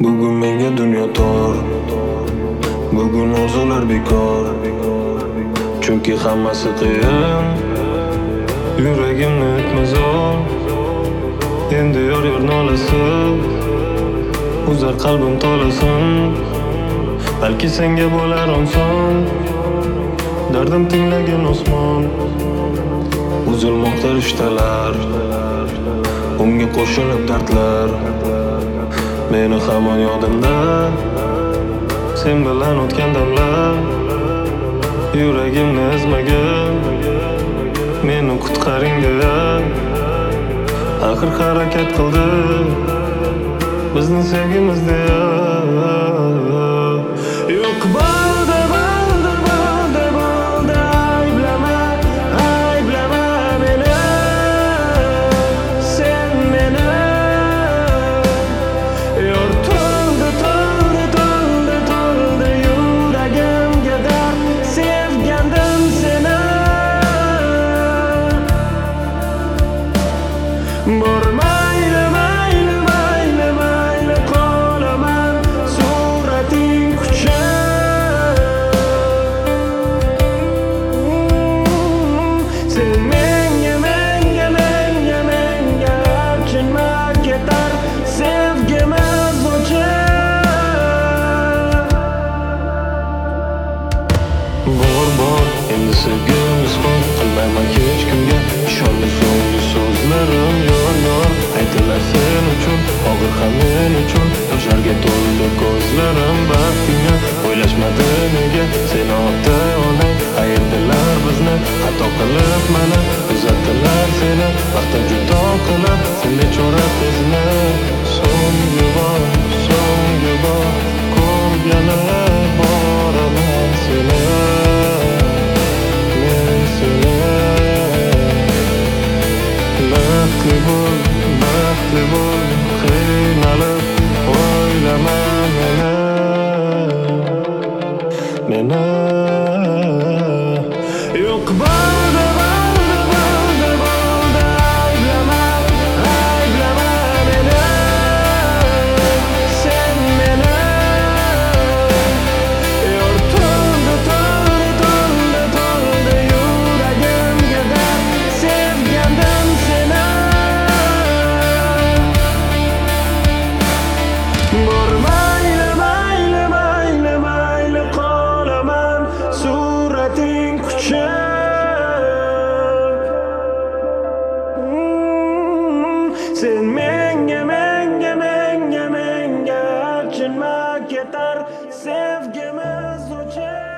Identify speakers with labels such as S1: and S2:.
S1: Bugun menga dunyo tor, bugun orzular bekor. Chunki hammasi qiyin, yuragimni etmazor. Endi yor nolasi, uzar qalbim tolasin. Balki senga bo'lar oson, dardim tinglagan osmon. Uzilmoqda rishtalar, unga qo'shilib dardlar. Meni hamon yodimda, sen bilan o'tgan damlar. Yuragimni ezmagin, meni qutqaring deya. Axir harakat qildi bizni sevgimiz deya. Yo'q bo'ldi, bo'ldi, bo'ldi, bo'ldi. Ayblama, ayblama meni. Sen meni yor to'ldi, to'ldi, to'ldi, to'ldi yuragimga dard. Sevgandim seni. Bor mayli, mayli, mayli, mayli qolaman surating quchib. Sen menga, menga, menga, menga achinma ketar sevgimiz o'chib. Bor, endi sevgimiz bor. Qilmayman hech kimga ishonma so'nggi so'zlarim. Yor, aytilar sen uchun, og'ir ham men uchun. Yoshlarga to'ldi ko'zlarim. Baxtingni o'ylashmadi nega? Seni ota onang ayirdilar bizni, xato qilib mana uzatdilar seni. Vaqtim judo qilib sen bechora qizni. So'nggi bor ko'rgani boraman seni. Men seni baxtli bo'l, qiynalib o'ylama meni. Yo'q bo'ldi, bo'ldi, bo'ldi, bo'ldi. Ayblama, ayblama meni. Sen meni yor to'ldi, to'ldi, to'ldi, to'ldi yuragimga dard. Sevgandim seni. Bor mayli, mayli, mayli, mayli qolaman surating quchib. Sen menga, menga, menga, menga achinma ketar sevgimiz o'chib.